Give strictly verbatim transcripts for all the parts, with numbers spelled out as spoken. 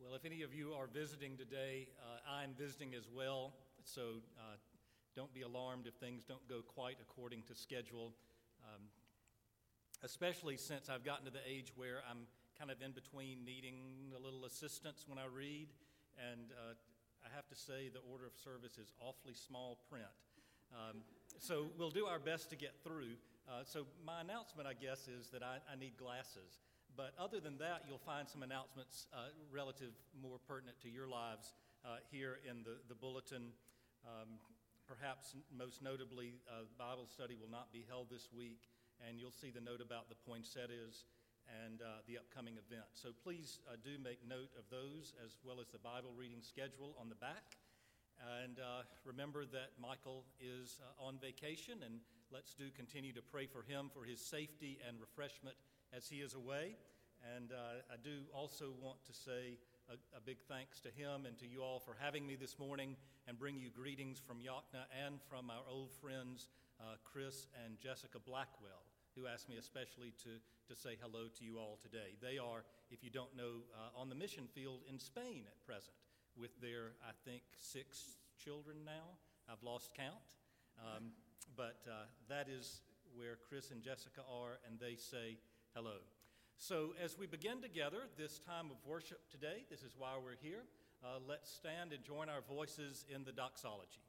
Well, if any of you are visiting today, uh, I'm visiting as well, so uh, don't be alarmed if things don't go quite according to schedule, um, especially since I've gotten to the age where I'm kind of in between needing a little assistance when I read, and uh, I have to say the order of service is awfully small print. Um, so we'll do our best to get through. Uh, so my announcement, I guess, is that I, I need glasses. But other than that, you'll find some announcements uh, relative, more pertinent to your lives uh, here in the, the bulletin. Um, perhaps most notably, uh, Bible study will not be held this week, and you'll see the note about the poinsettias and uh, the upcoming event. So please uh, do make note of those, as well as the Bible reading schedule on the back. And uh, remember that Michael is uh, on vacation, and let's do continue to pray for him for his safety and refreshment as he is away. And uh, I do also want to say a, a big thanks to him and to you all for having me this morning, and bring you greetings from Yokna and from our old friends uh, Chris and Jessica Blackwell, who asked me especially to, to say hello to you all today. They are, if you don't know, uh, on the mission field in Spain at present with their, I think, six children now. I've lost count. Um, but uh, that is where Chris and Jessica are, and they say hello. So as we begin together this time of worship today, this is why we're here, uh, let's stand and join our voices in the doxology.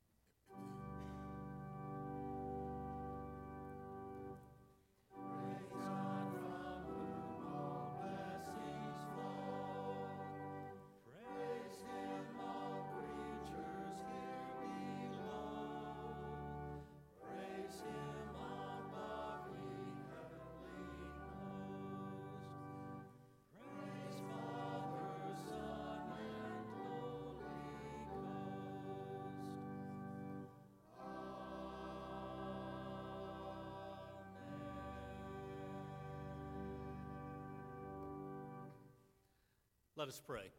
Let us pray.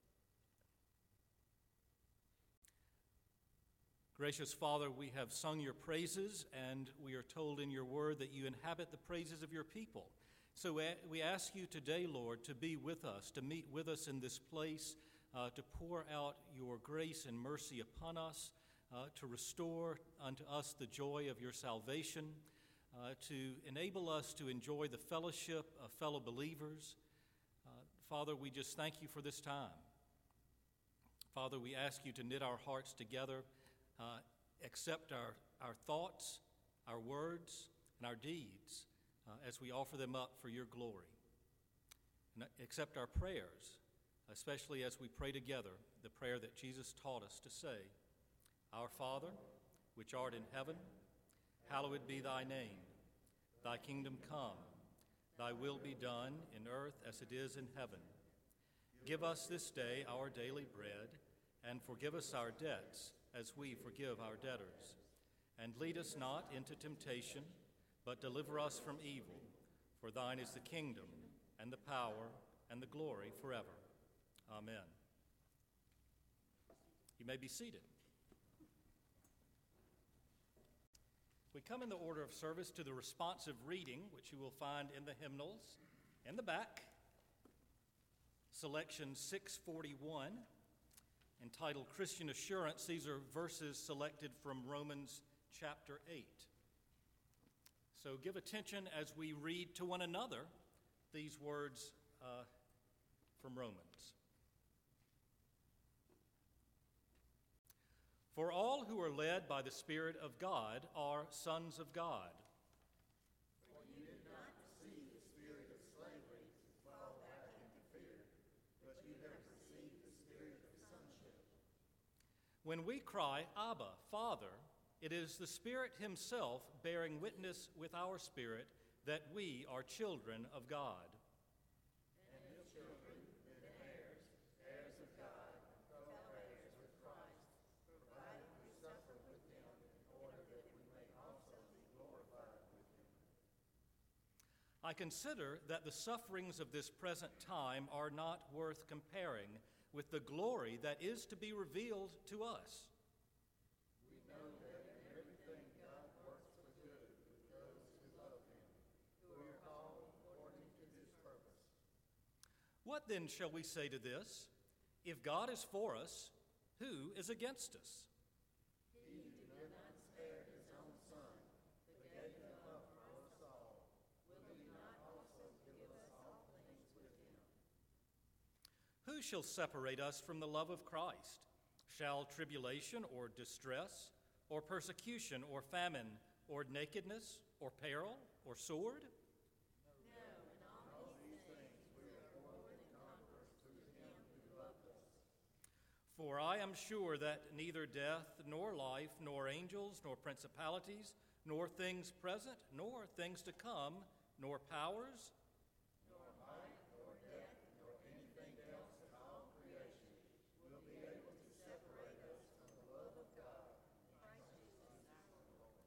Gracious Father, we have sung your praises, and we are told in your word that you inhabit the praises of your people. So we ask you today, Lord, to be with us, to meet with us in this place, uh, to pour out your grace and mercy upon us, uh, to restore unto us the joy of your salvation, uh, to enable us to enjoy the fellowship of fellow believers. Uh, Father, we just thank you for this time. Father, we ask you to knit our hearts together, uh, accept our, our thoughts, our words, and our deeds uh, as we offer them up for your glory. And accept our prayers, especially as we pray together the prayer that Jesus taught us to say, Our Father, which art in heaven, hallowed be thy name. Thy kingdom come. Thy will be done in earth as it is in heaven. Give us this day our daily bread, and forgive us our debts as we forgive our debtors. And lead us not into temptation, but deliver us from evil. For thine is the kingdom, and the power, and the glory forever. Amen. You may be seated. We come in the order of service to the responsive reading, which you will find in the hymnals in the back. Selection six forty-one, entitled Christian Assurance. These are verses selected from Romans chapter eight. So give attention as we read to one another these words uh, from Romans. For all who are led by the Spirit of God are sons of God. For you did not receive the spirit of slavery to fall back into fear, but you have received the spirit of sonship. When we cry, Abba, Father, it is the Spirit himself bearing witness with our spirit that we are children of God. And if children, then heirs, heirs of God, co-heirs with Christ, provided we suffer with him in order that we may also be glorified with him. I consider that the sufferings of this present time are not worth comparing with the glory that is to be revealed to us. We know that in everything God works for good with those who love him, who are called according to his purpose. What then shall we say to this? If God is for us, who is against us? He who did not spare his own son, but gave him up for us all, will he not also give us all things with him? Who shall separate us from the love of Christ? Shall tribulation or distress, or persecution, or famine, or nakedness, or peril, or sword? No, in all these things we are more than conquerors through him who loved us. For I am sure that neither death, nor life, nor angels, nor principalities, nor things present, nor things to come, nor powers, Nor height, nor depth, nor anything else in all creation will be able to separate us from the love of God in Christ Jesus our Lord.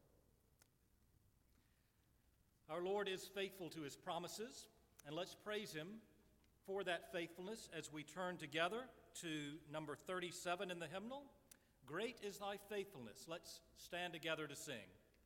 Our Lord is faithful to his promises, and let's praise him for that faithfulness as we turn together to number thirty-seven in the hymnal. Great is thy faithfulness. Let's stand together to sing.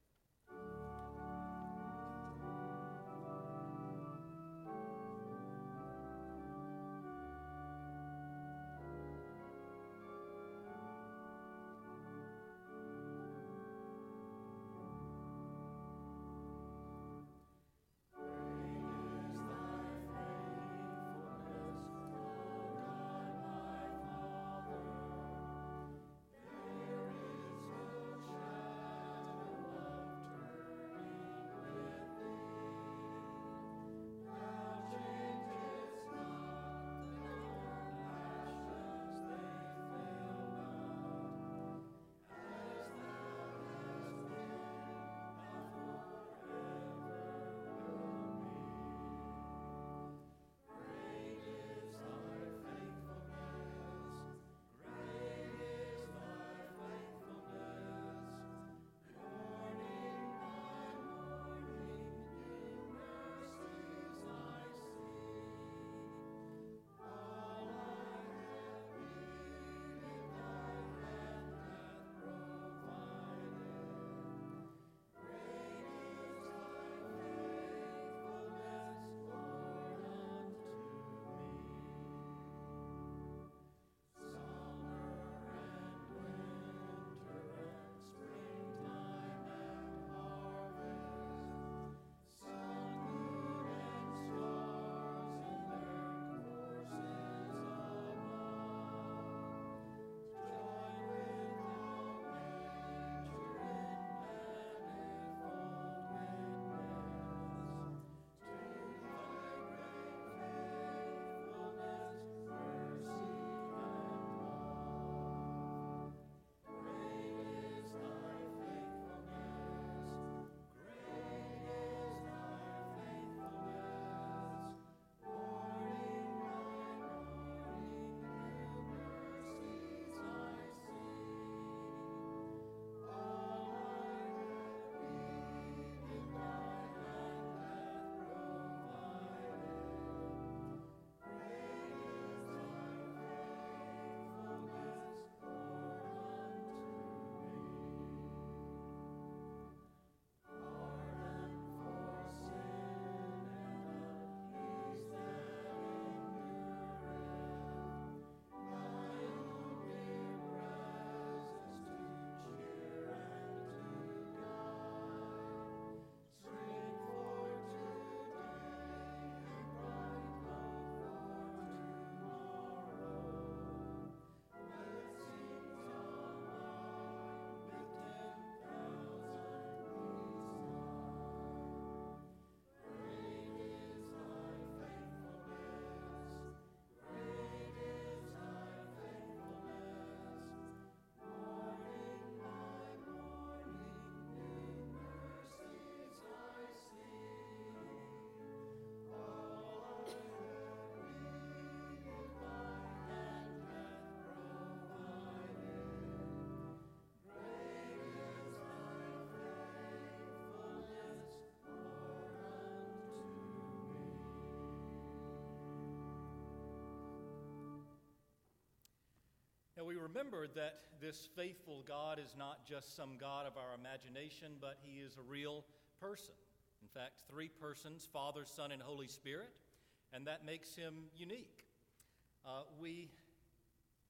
Now we remember that this faithful God is not just some God of our imagination, but he is a real person. In fact, three persons, Father, Son, and Holy Spirit, and that makes him unique. Uh, we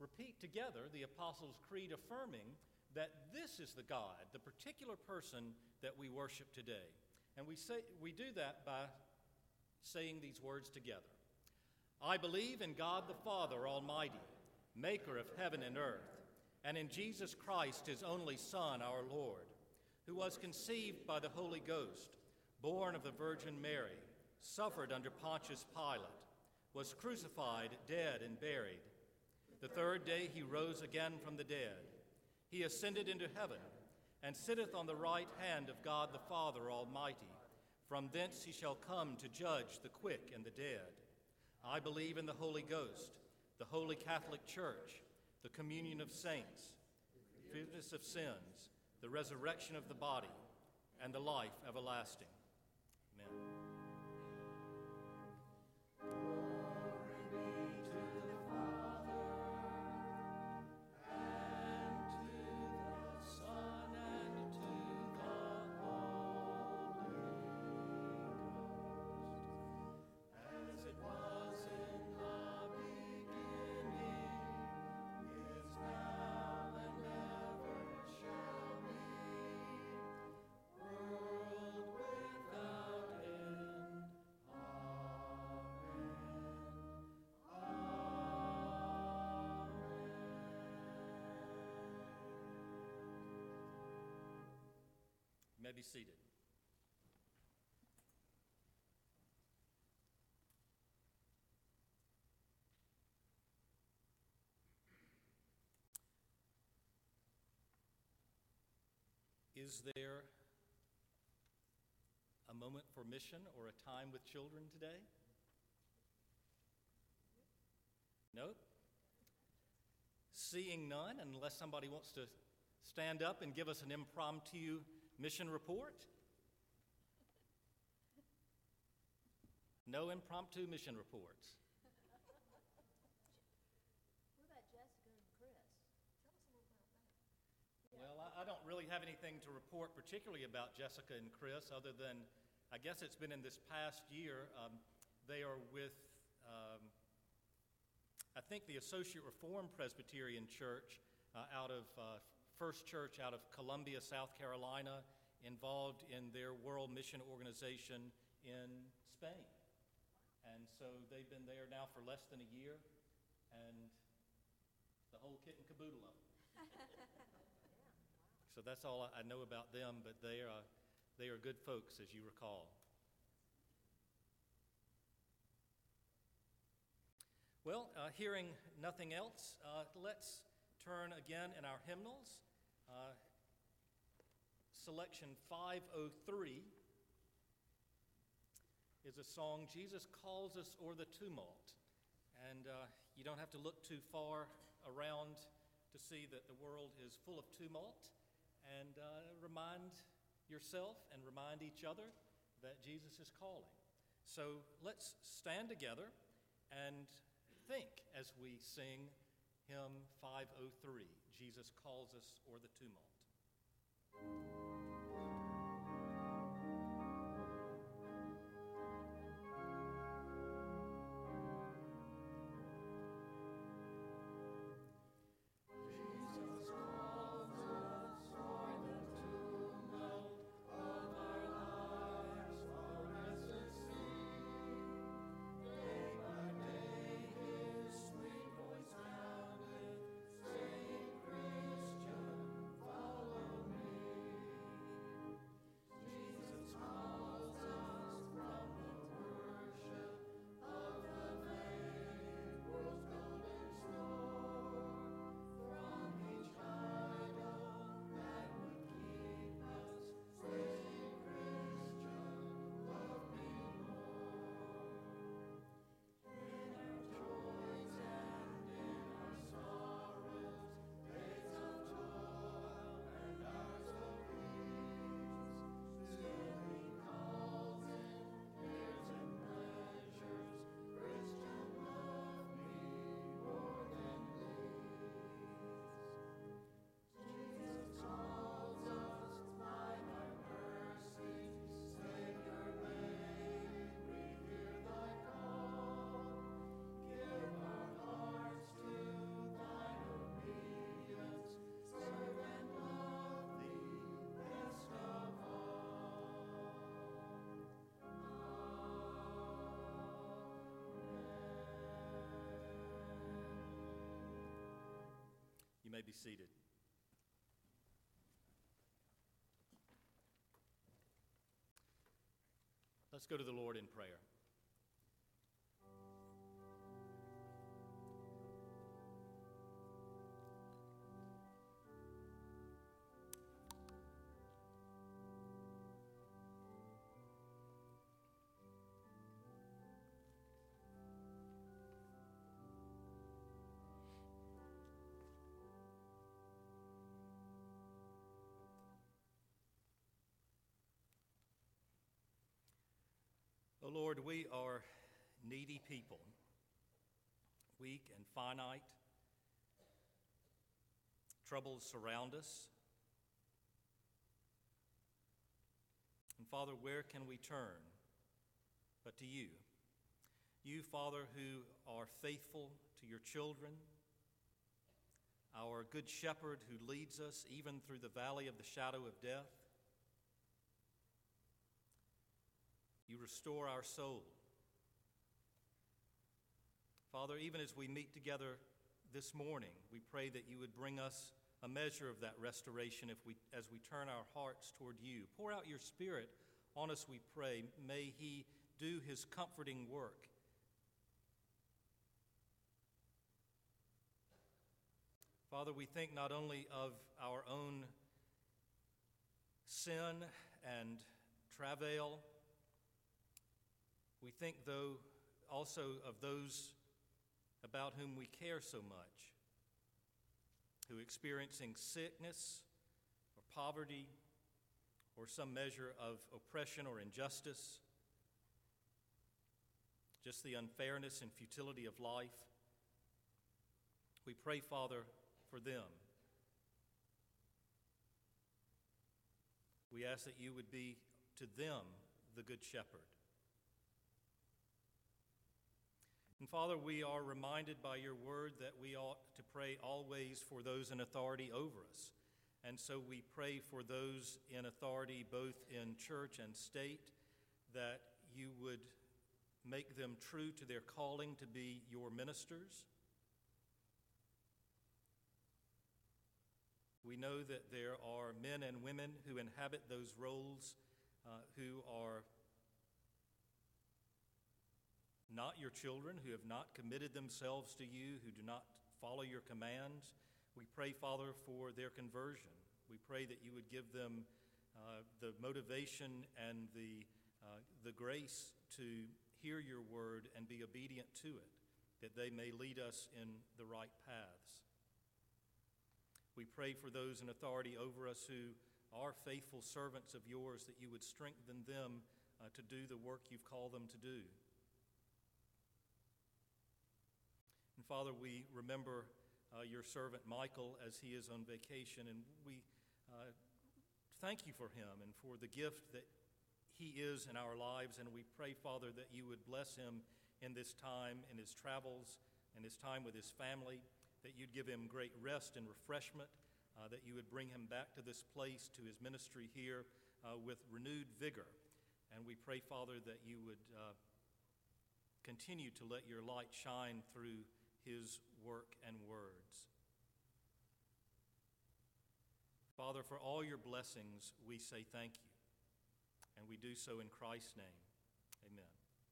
repeat together the Apostles' Creed, affirming that this is the God, the particular person that we worship today. And we say we do that by saying these words together. I believe in God the Father Almighty, maker of heaven and earth, and in Jesus Christ, his only Son, our Lord, who was conceived by the Holy Ghost, born of the Virgin Mary, suffered under Pontius Pilate, was crucified, dead, and buried. The third day he rose again from the dead. He ascended into heaven, and sitteth on the right hand of God the Father Almighty. From thence he shall come to judge the quick and the dead. I believe in the Holy Ghost, the holy Catholic Church, the communion of saints, the forgiveness of sins, the resurrection of the body, and the life everlasting. Amen. You may be seated. Is there a moment for mission or a time with children today? Nope. Seeing none, unless somebody wants to stand up and give us an impromptu mission report? No impromptu mission reports. What about Jessica and Chris? Tell us a little about that. Well, I, I don't really have anything to report particularly about Jessica and Chris, other than I guess it's been in this past year. Um, they are with, um, I think, the Associate Reformed Presbyterian Church uh, out of uh, First Church out of Columbia, South Carolina, involved in their World Mission Organization in Spain. And so they've been there now for less than a year, and the whole kit and caboodle of them. So that's all I know about them, but they are, they are good folks, as you recall. Well, uh, hearing nothing else, uh, let's turn again in our hymnals. Uh, selection five oh three is a song, Jesus Calls Us O'er the Tumult. And uh, you don't have to look too far around to see that the world is full of tumult. And uh, remind yourself and remind each other that Jesus is calling. So let's stand together and think as we sing hymn five oh three, Jesus Calls Us O'er the Tumult. Christian, follow me. may be seated. Let's go to the Lord in prayer. Oh Lord, we are needy people, weak and finite. Troubles surround us. And Father, where can we turn but to you? You, Father, who are faithful to your children, our good shepherd who leads us even through the valley of the shadow of death. You restore our soul. Father, even as we meet together this morning, we pray that you would bring us a measure of that restoration if we, as we turn our hearts toward you. Pour out your Spirit on us, we pray. May he do his comforting work. Father, we think not only of our own sin and travail. We think, though, also of those about whom we care so much, who are experiencing sickness or poverty or some measure of oppression or injustice, just the unfairness and futility of life. We pray, Father, for them. We ask that you would be to them the Good Shepherd. And Father, we are reminded by your word that we ought to pray always for those in authority over us. And so we pray for those in authority both in church and state, that you would make them true to their calling to be your ministers. We know that there are men and women who inhabit those roles uh, who are not your children, who have not committed themselves to you, who do not follow your commands. We pray, Father, for their conversion. We pray that you would give them uh, the motivation and the, uh, the grace to hear your word and be obedient to it, that they may lead us in the right paths. We pray for those in authority over us who are faithful servants of yours, that you would strengthen them uh, to do the work you've called them to do. And Father, we remember uh, your servant Michael as he is on vacation, and we uh, thank you for him and for the gift that he is in our lives, and we pray, Father, that you would bless him in this time, in his travels, and his time with his family, that you'd give him great rest and refreshment, uh, that you would bring him back to this place, to his ministry here, uh, with renewed vigor. And we pray, Father, that you would uh, continue to let your light shine through his work and words. Father, for all your blessings, we say thank you, and we do so in Christ's name. Amen.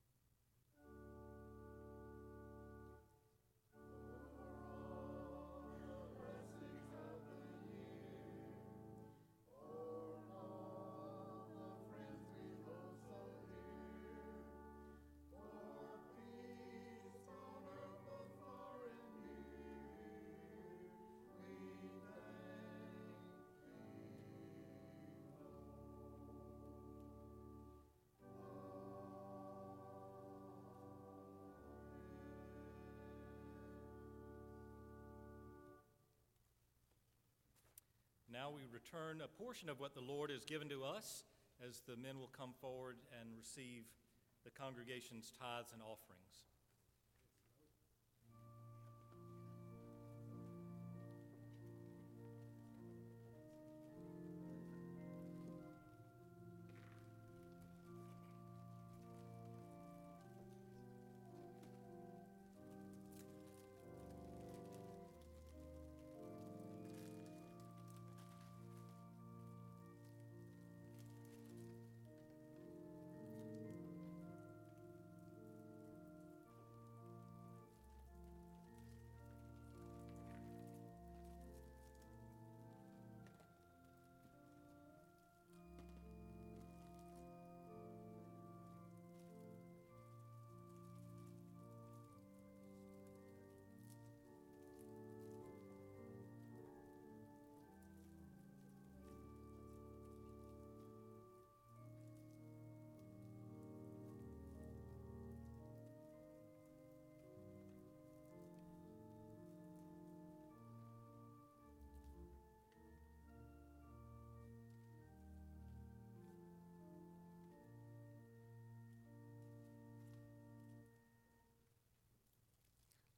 Now we return a portion of what the Lord has given to us as the men will come forward and receive the congregation's tithes and offerings.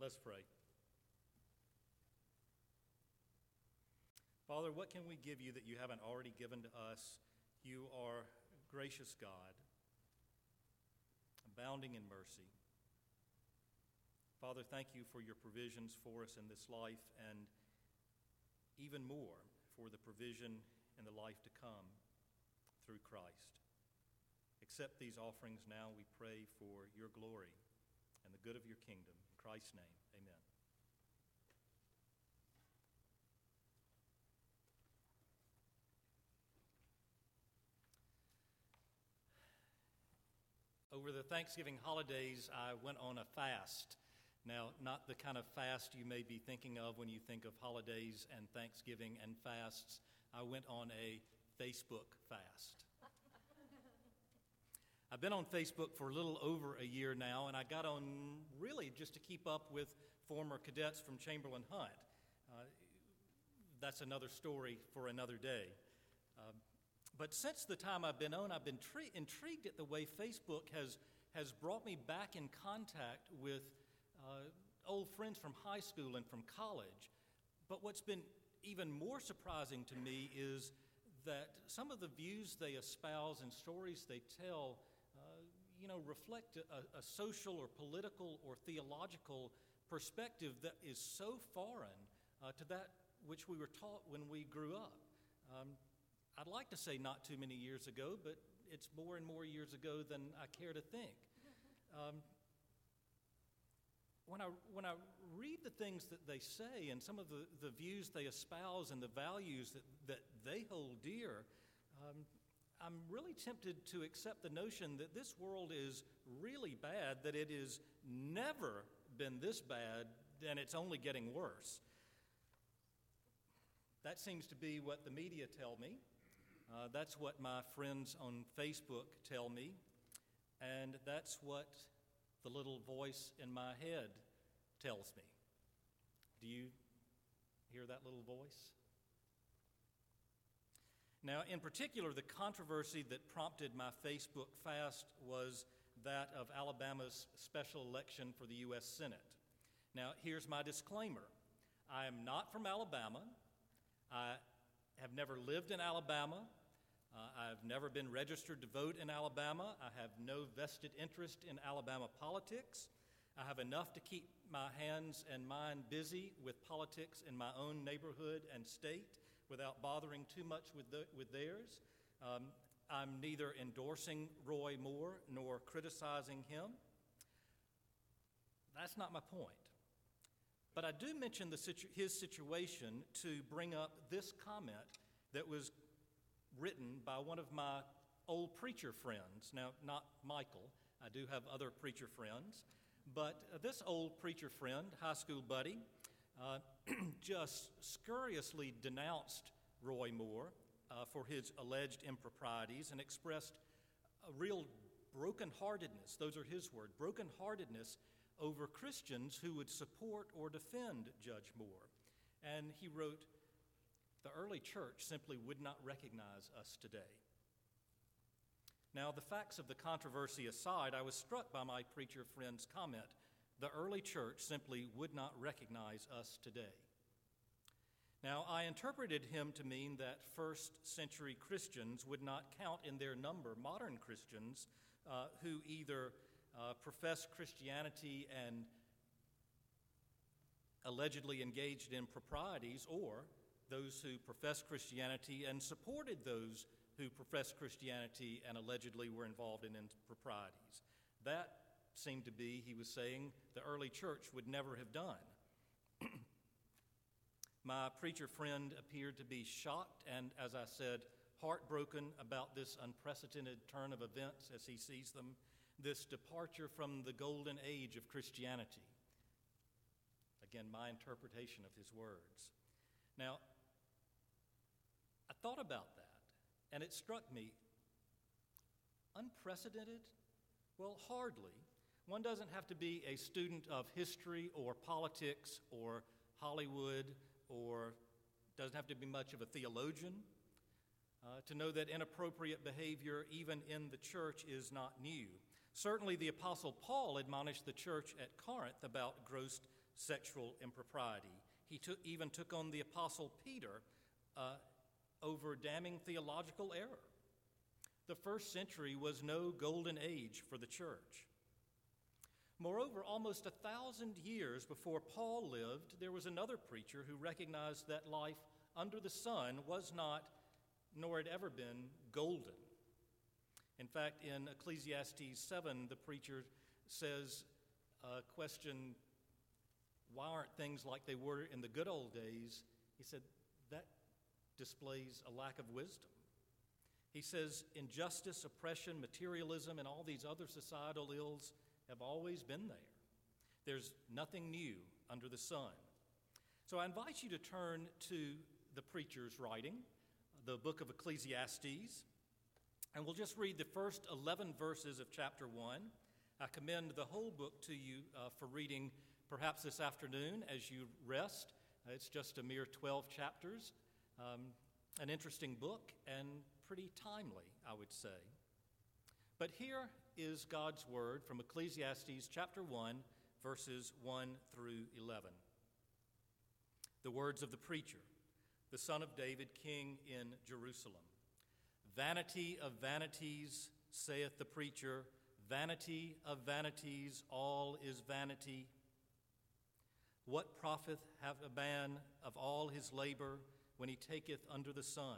Let's pray. Father, what can we give you that you haven't already given to us? You are gracious God, abounding in mercy. Father, thank you for your provisions for us in this life, and even more for the provision in the life to come through Christ. Accept these offerings now, we pray, for your glory and the good of your kingdom. In Christ's name, amen. Over the Thanksgiving holidays, I went on a fast. Now, not the kind of fast you may be thinking of when you think of holidays and Thanksgiving and fasts. I went on a Facebook fast. I've been on Facebook for a little over a year now, and I got on really just to keep up with former cadets from Chamberlain Hunt. Uh, that's another story for another day. Uh, But since the time I've been on, I've been tri- intrigued at the way Facebook has, has brought me back in contact with uh, old friends from high school and from college. But what's been even more surprising to me is that some of the views they espouse and stories they tell, uh, you know, reflect a, a social or political or theological perspective that is so foreign uh, to that which we were taught when we grew up. Um, I'd like to say not too many years ago, but it's more and more years ago than I care to think. Um, when I when I read the things that they say and some of the, the views they espouse and the values that, that they hold dear, um, I'm really tempted to accept the notion that this world is really bad, that it has never been this bad, and it's only getting worse. That seems to be what the media tell me. Uh, that's what my friends on Facebook tell me, and that's what the little voice in my head tells me. Do you hear that little voice? Now, in particular, the controversy that prompted my Facebook fast was that of Alabama's special election for the U S Senate. Now, here's my disclaimer. I am not from Alabama. I have never lived in Alabama. Uh, I've never been registered to vote in Alabama. I have no vested interest in Alabama politics. I have enough to keep my hands and mind busy with politics in my own neighborhood and state without bothering too much with, the, with theirs. Um, I'm neither endorsing Roy Moore nor criticizing him. That's not my point. But I do mention the situ- his situation to bring up this comment that was written by one of my old preacher friends. Now, not Michael. I do have other preacher friends. But uh, this old preacher friend, high school buddy, uh, just scurrilously denounced Roy Moore uh, for his alleged improprieties and expressed a real brokenheartedness, those are his words, brokenheartedness over Christians who would support or defend Judge Moore. And he wrote, "The early church simply would not recognize us today." Now, the facts of the controversy aside, I was struck by my preacher friend's comment, "The early church simply would not recognize us today." Now, I interpreted him to mean that first century Christians would not count in their number modern Christians uh, who either uh, profess Christianity and allegedly engaged in proprieties, or those who profess Christianity and supported those who professed Christianity and allegedly were involved in improprieties. That seemed to be, he was saying, the early church would never have done. My preacher friend appeared to be shocked and, as I said, heartbroken about this unprecedented turn of events as he sees them, this departure from the golden age of Christianity. Again, my interpretation of his words. Now, I thought about that, and it struck me, unprecedented? Well, hardly. One doesn't have to be a student of history or politics or Hollywood, or doesn't have to be much of a theologian uh, to know that inappropriate behavior, even in the church, is not new. Certainly, the Apostle Paul admonished the church at Corinth about gross sexual impropriety. He took, even took on the Apostle Peter uh, over damning theological error. The first century was no golden age for the church. Moreover, almost a thousand years before Paul lived, there was another preacher who recognized that life under the sun was not, nor had ever been, golden. In fact, in Ecclesiastes seven, the preacher says, uh, question, why aren't things like they were in the good old days? He said, that displays a lack of wisdom. He says, injustice, oppression, materialism, and all these other societal ills have always been there. There's nothing new under the sun. So I invite you to turn to the preacher's writing, the book of Ecclesiastes, and we'll just read the first eleven verses of chapter one. I commend the whole book to you uh, for reading perhaps this afternoon as you rest. Uh, it's just a mere twelve chapters, um, an interesting book and pretty timely, I would say. But here is God's word from Ecclesiastes chapter one, verses one through eleven. The words of the preacher, the son of David, king in Jerusalem. Vanity of vanities, saith the preacher, vanity of vanities, all is vanity. What profit hath a man of all his labor when he taketh under the sun?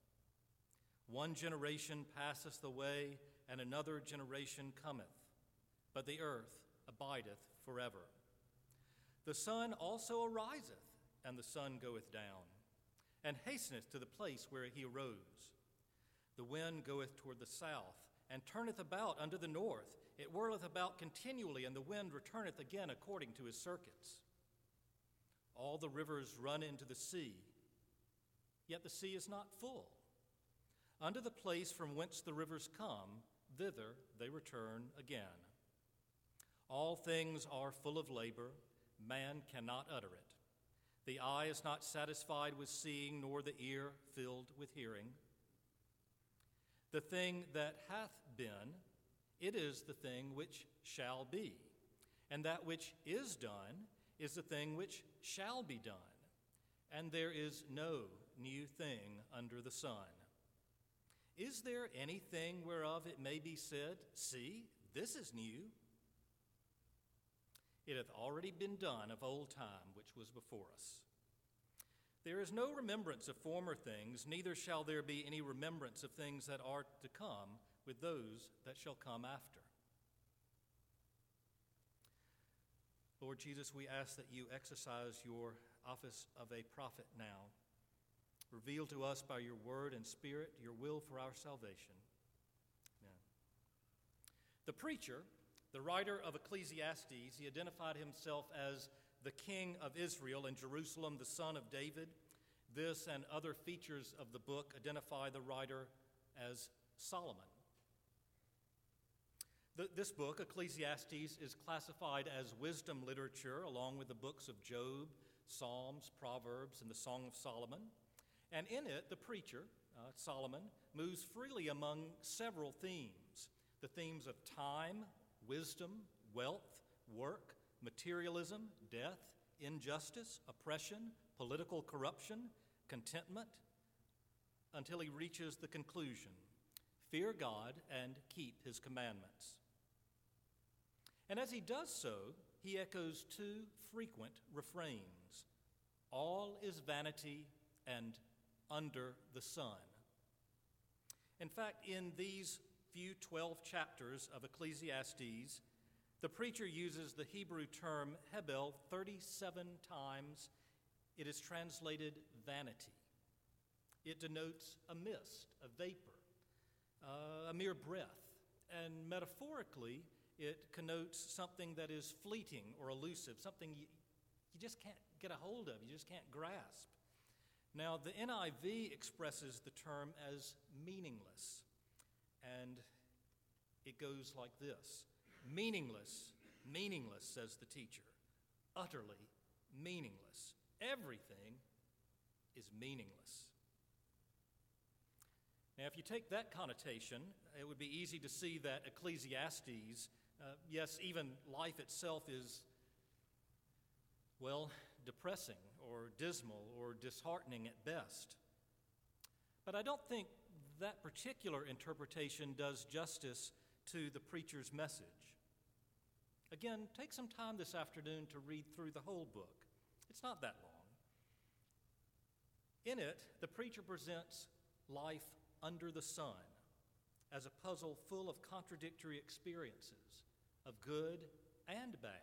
One generation passeth away, and another generation cometh, but the earth abideth forever. The sun also ariseth, and the sun goeth down, and hasteneth to the place where he arose. The wind goeth toward the south, and turneth about unto the north. It whirleth about continually, and the wind returneth again according to his circuits. All the rivers run into the sea, yet the sea is not full. Unto the place from whence the rivers come, thither they return again. All things are full of labor, man cannot utter it. The eye is not satisfied with seeing, nor the ear filled with hearing. The thing that hath been, it is the thing which shall be, and that which is done is the thing which shall be done, and there is no new thing under the sun. Is there anything whereof it may be said, see, this is new? It hath already been done of old time, which was before us. There is no remembrance of former things, neither shall there be any remembrance of things that are to come with those that shall come after. Lord Jesus, we ask that you exercise your office of a prophet now. Reveal to us by your word and spirit your will for our salvation. Amen. The preacher, the writer of Ecclesiastes, he identified himself as the king of Israel in Jerusalem, the son of David. This and other features of the book identify the writer as Solomon. The, this book, Ecclesiastes, is classified as wisdom literature along with the books of Job, Psalms, Proverbs, and the Song of Solomon. And in it, the preacher, uh, Solomon, moves freely among several themes. The themes of time, wisdom, wealth, work, materialism, death, injustice, oppression, political corruption, contentment, until he reaches the conclusion, fear God and keep his commandments. And as he does so, he echoes two frequent refrains. All is vanity and under the sun. In fact, in these few twelve chapters of Ecclesiastes, the preacher uses the Hebrew term hebel thirty-seven times. It is translated vanity. It denotes a mist, a vapor, uh, a mere breath. And metaphorically, it connotes something that is fleeting or elusive, something you, you just can't get a hold of, you just can't grasp. Now, the N I V expresses the term as meaningless, and it goes like this. Meaningless, meaningless, says the teacher. Utterly meaningless. Everything is meaningless. Now, if you take that connotation, it would be easy to see that Ecclesiastes, uh, yes, even life itself is well, depressing or dismal or disheartening at best. But I don't think that particular interpretation does justice to the preacher's message. Again, take some time this afternoon to read through the whole book. It's not that long. In it, the preacher presents life under the sun as a puzzle full of contradictory experiences, of good and bad.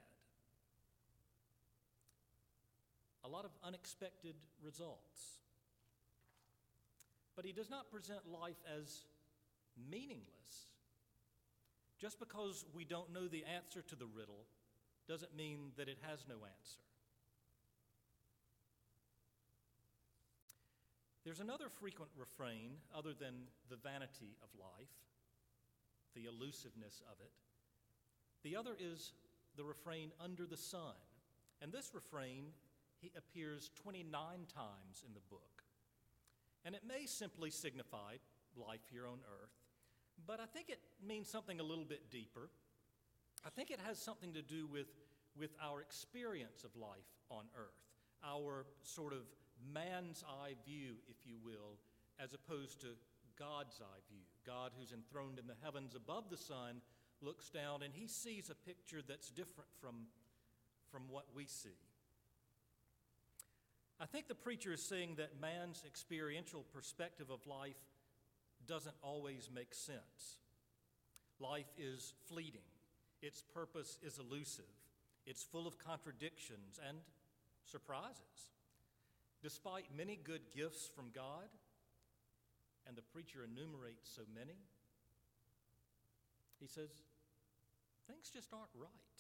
A lot of unexpected results. But he does not present life as meaningless. Just because we don't know the answer to the riddle doesn't mean that it has no answer. There's another frequent refrain, other than the vanity of life, the elusiveness of it. The other is the refrain, under the sun. And this refrain he appears twenty-nine times in the book. And it may simply signify life here on earth, but I think it means something a little bit deeper. I think it has something to do with, with our experience of life on earth, our sort of man's eye view, if you will, as opposed to God's eye view. God, who's enthroned in the heavens above the sun, looks down and he sees a picture that's different from, from what we see. I think the preacher is saying that man's experiential perspective of life doesn't always make sense. Life is fleeting. Its purpose is elusive. It's full of contradictions and surprises. Despite many good gifts from God, and the preacher enumerates so many, he says, things just aren't right.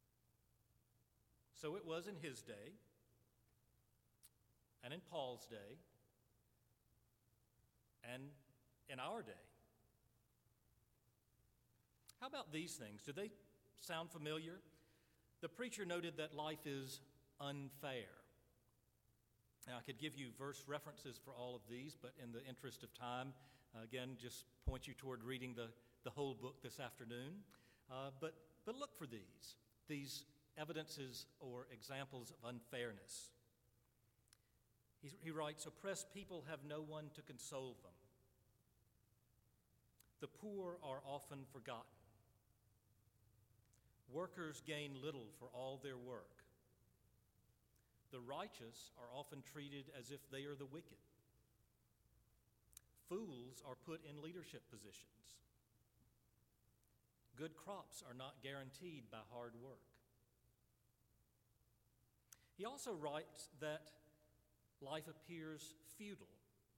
So it was in his day, and in Paul's day, and in our day. How about these things? Do they sound familiar? The preacher noted that life is unfair. Now, I could give you verse references for all of these, but in the interest of time, uh, again, just point you toward reading the, the whole book this afternoon. Uh, but, but look for these, these evidences or examples of unfairness. He, he writes, oppressed people have no one to console them. The poor are often forgotten. Workers gain little for all their work. The righteous are often treated as if they are the wicked. Fools are put in leadership positions. Good crops are not guaranteed by hard work. He also writes that life appears futile.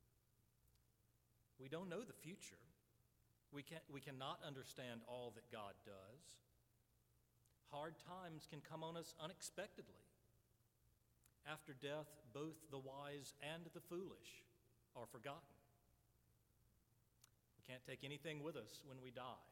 We don't know the future. We, can, we cannot understand all that God does. Hard times can come on us unexpectedly. After death, both the wise and the foolish are forgotten. We can't take anything with us when we die.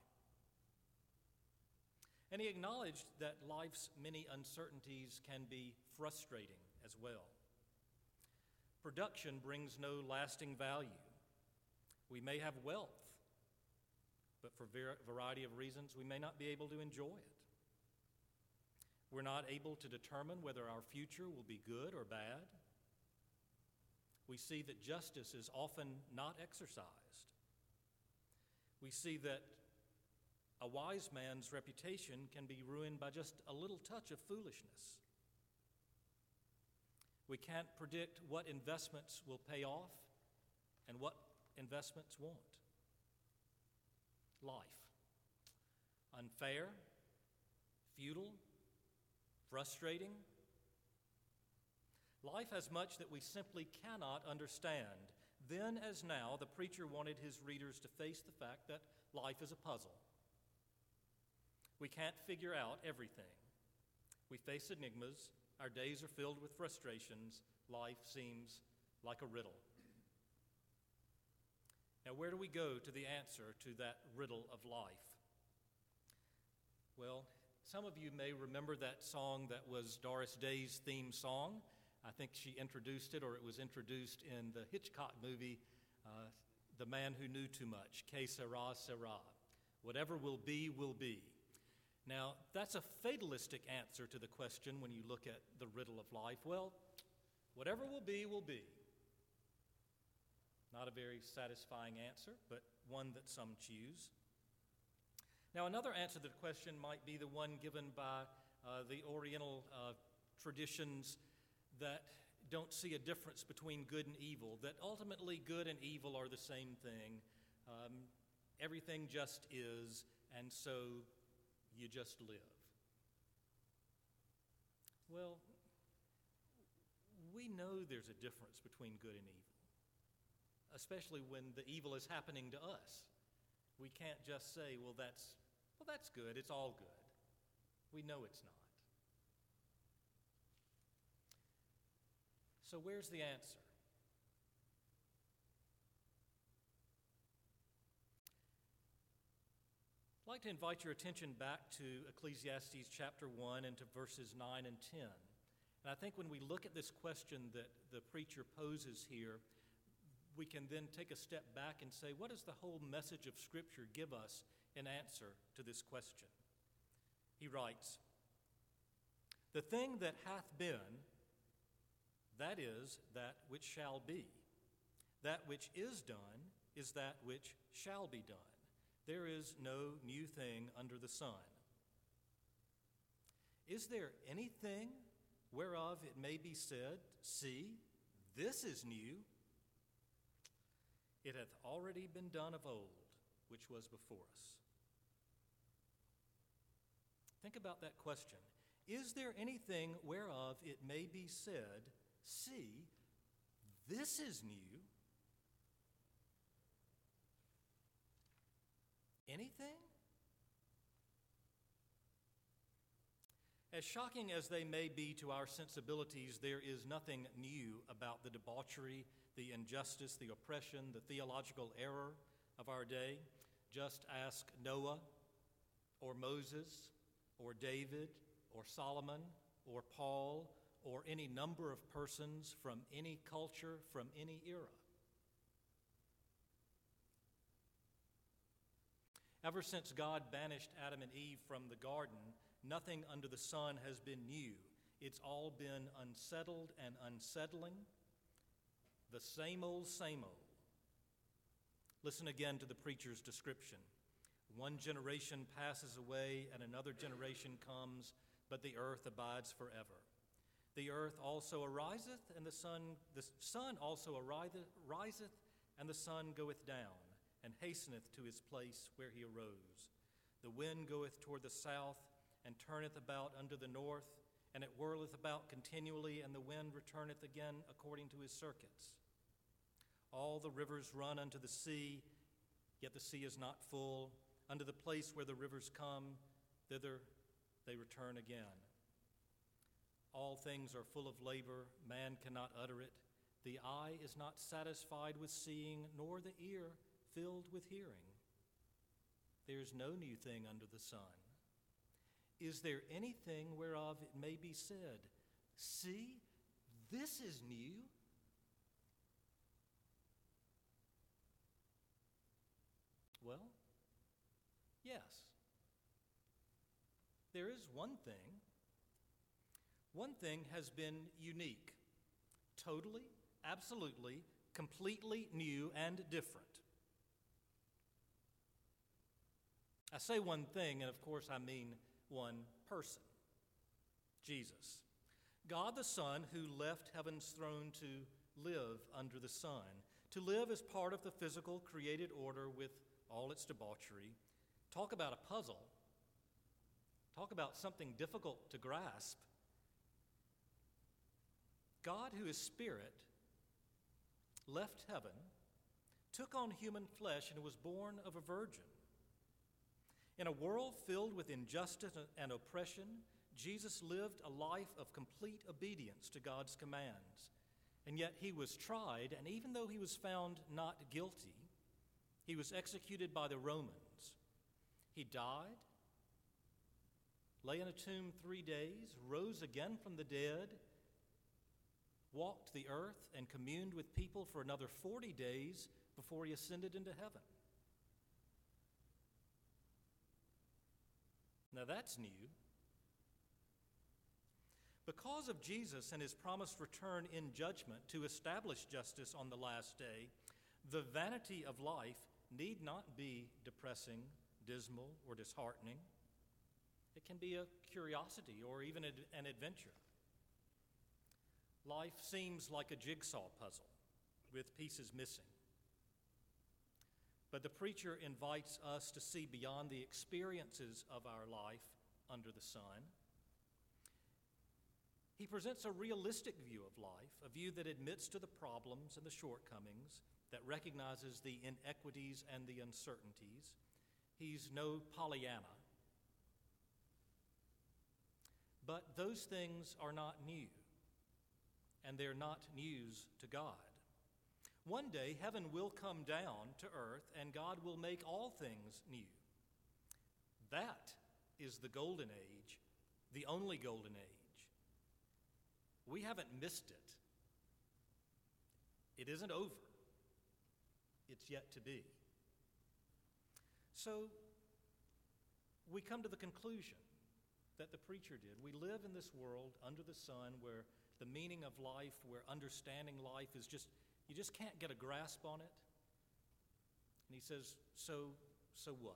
And he acknowledged that life's many uncertainties can be frustrating as well. Production brings no lasting value. We may have wealth, but for a variety of reasons, we may not be able to enjoy it. We're not able to determine whether our future will be good or bad. We see that justice is often not exercised. We see that a wise man's reputation can be ruined by just a little touch of foolishness. We can't predict what investments will pay off and what investments won't. Life. Unfair, futile, frustrating. Life has much that we simply cannot understand. Then, as now, the preacher wanted his readers to face the fact that life is a puzzle. We can't figure out everything. We face enigmas. Our days are filled with frustrations. Life seems like a riddle. Now, where do we go to the answer to that riddle of life? Well, some of you may remember that song that was Doris Day's theme song. I think she introduced it, or it was introduced in the Hitchcock movie, uh, The Man Who Knew Too Much, Que sera, sera. Whatever will be, will be. Now, that's a fatalistic answer to the question when you look at the riddle of life. Well, whatever will be, will be. Not a very satisfying answer, but one that some choose. Now, another answer to the question might be the one given by uh, the Oriental uh, traditions that don't see a difference between good and evil, that ultimately good and evil are the same thing. Um, everything just is, and so you just live. Well, we know there's a difference between good and evil, especially when the evil is happening to us. We can't just say, well, that's, well, that's good, it's all good. We know it's not. So where's the answer? I'd like to invite your attention back to Ecclesiastes chapter one and to verses nine and ten. And I think when we look at this question that the preacher poses here, we can then take a step back and say, what does the whole message of Scripture give us in answer to this question? He writes, "The thing that hath been, that is that which shall be. That which is done is that which shall be done. There is no new thing under the sun. Is there anything whereof it may be said, See, this is new? It hath already been done of old, which was before us." Think about that question. Is there anything whereof it may be said, See, this is new? Anything? As shocking as they may be to our sensibilities, there is nothing new about the debauchery, the injustice, the oppression, the theological error of our day. Just ask Noah, or Moses, or David, or Solomon, or Paul, or any number of persons from any culture, from any era. Ever since God banished Adam and Eve from the garden, nothing under the sun has been new. It's all been unsettled and unsettling. The same old, same old. Listen again to the preacher's description. One generation passes away and another generation comes, but the earth abides forever. The earth also ariseth, and the sun, the sun also ariseth, riseth, and the sun goeth down, and hasteneth to his place where he arose. The wind goeth toward the south, and turneth about unto the north, and it whirleth about continually, and the wind returneth again according to his circuits. All the rivers run unto the sea, yet the sea is not full. Unto the place where the rivers come, thither they return again. All things are full of labor, man cannot utter it. The eye is not satisfied with seeing, nor the ear filled with hearing. There is no new thing under the sun. Is there anything whereof it may be said, See, this is new? Well, yes. There is one thing. One thing has been unique, totally, absolutely, completely new and different. I say one thing, and of course I mean one person, Jesus. God the Son, who left heaven's throne to live under the sun, to live as part of the physical created order with all its debauchery. Talk about a puzzle. Talk about something difficult to grasp. God, who is spirit, left heaven, took on human flesh, and was born of a virgin. In a world filled with injustice and oppression, Jesus lived a life of complete obedience to God's commands. And yet he was tried, and even though he was found not guilty, he was executed by the Romans. He died, lay in a tomb three days, rose again from the dead, walked the earth, and communed with people for another forty days before he ascended into heaven. Now that's new. Because of Jesus and his promised return in judgment to establish justice on the last day, the vanity of life need not be depressing, dismal, or disheartening. It can be a curiosity or even an adventure. Life seems like a jigsaw puzzle with pieces missing. But the preacher invites us to see beyond the experiences of our life under the sun. He presents a realistic view of life, a view that admits to the problems and the shortcomings, that recognizes the inequities and the uncertainties. He's no Pollyanna. But those things are not new, and they're not news to God. One day, heaven will come down to earth, and God will make all things new. That is the golden age, the only golden age. We haven't missed it. It isn't over. It's yet to be. So, we come to the conclusion that the preacher did. We live in this world under the sun where the meaning of life, where understanding life is just, you just can't get a grasp on it. And he says, so, so what?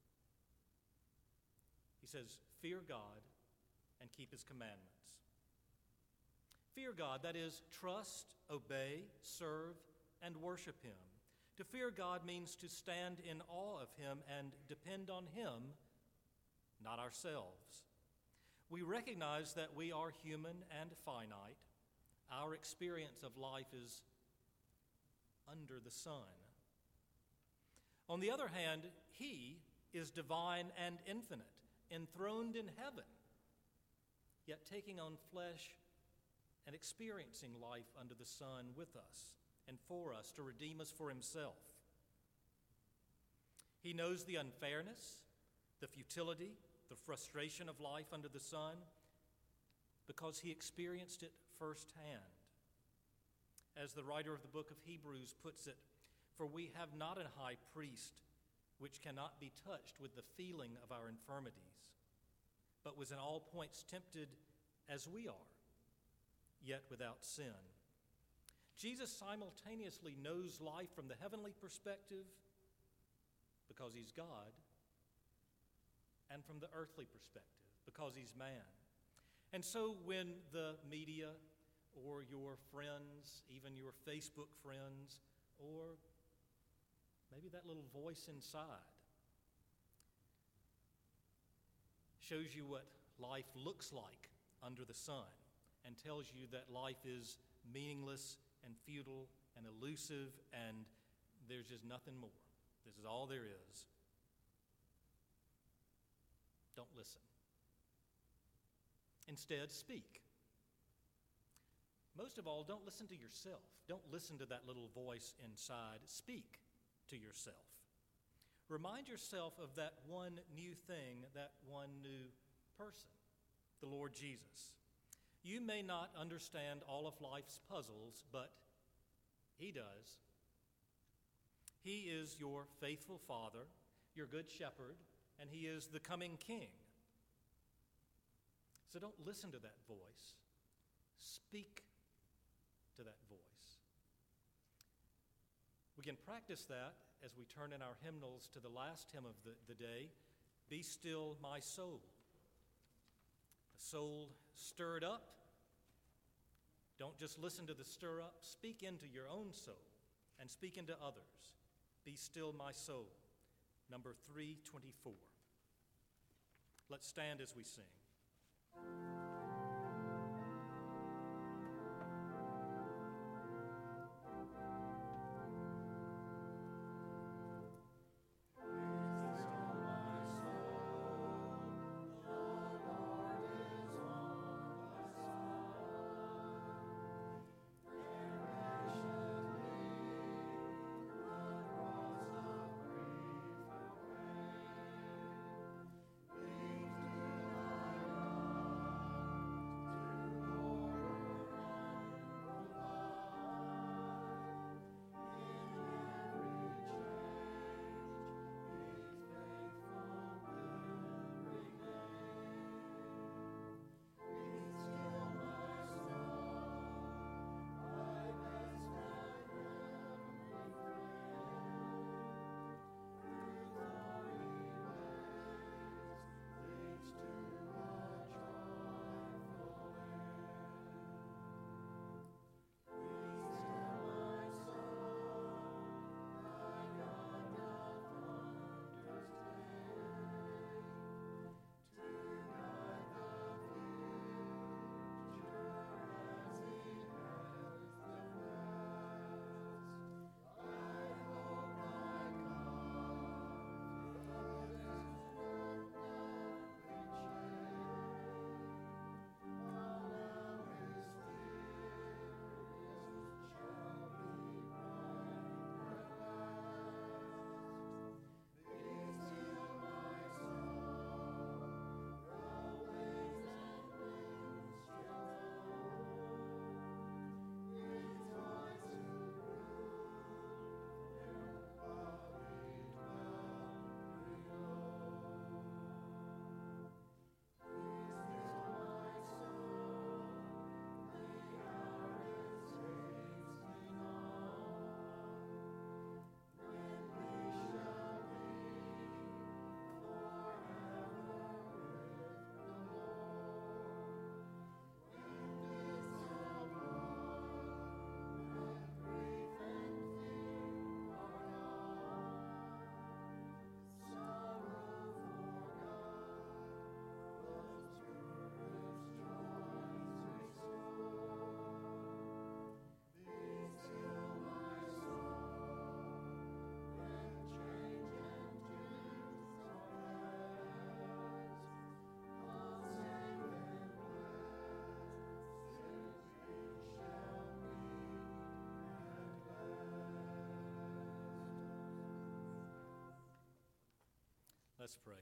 He says, fear God and keep his commandments. Fear God, that is, trust, obey, serve, and worship him. To fear God means to stand in awe of him and depend on him, not ourselves. We recognize that we are human and finite. Our experience of life is under the sun. On the other hand, he is divine and infinite, enthroned in heaven, yet taking on flesh and experiencing life under the sun with us and for us to redeem us for himself. He knows the unfairness, the futility, the frustration of life under the sun because he experienced it firsthand. As the writer of the book of Hebrews puts it, for we have not a high priest which cannot be touched with the feeling of our infirmities, but was in all points tempted as we are, yet without sin. Jesus simultaneously knows life from the heavenly perspective because he's God, and from the earthly perspective because he's man. And so when the media or your friends, even your Facebook friends, or maybe that little voice inside shows you what life looks like under the sun and tells you that life is meaningless and futile and elusive and there's just nothing more. This is all there is. Don't listen. Instead, speak. Most of all, don't listen to yourself. Don't listen to that little voice inside. Speak to yourself. Remind yourself of that one new thing, that one new person, the Lord Jesus. You may not understand all of life's puzzles, but he does. He is your faithful Father, your good shepherd, and he is the coming King. So don't listen to that voice. Speak to that voice. We can practice that as we turn in our hymnals to the last hymn of the, the day, Be Still My Soul. A soul stirred up. Don't just listen to the stir up. Speak into your own soul and speak into others. Be still my soul. Number three twenty-four. Let's stand as we sing. Be Let's pray.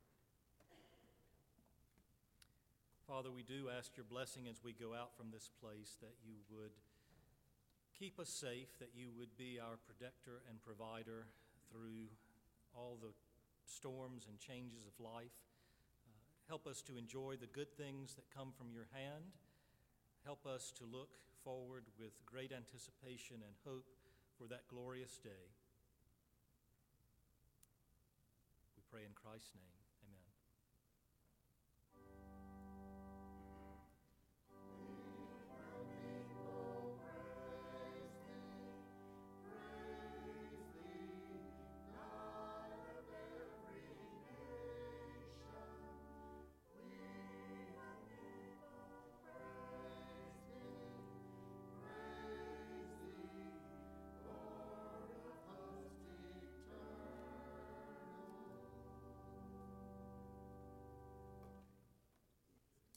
Father, we do ask your blessing as we go out from this place, that you would keep us safe, that you would be our protector and provider through all the storms and changes of life. Uh, help us to enjoy the good things that come from your hand. Help us to look forward with great anticipation and hope for that glorious day. We pray in Christ's name.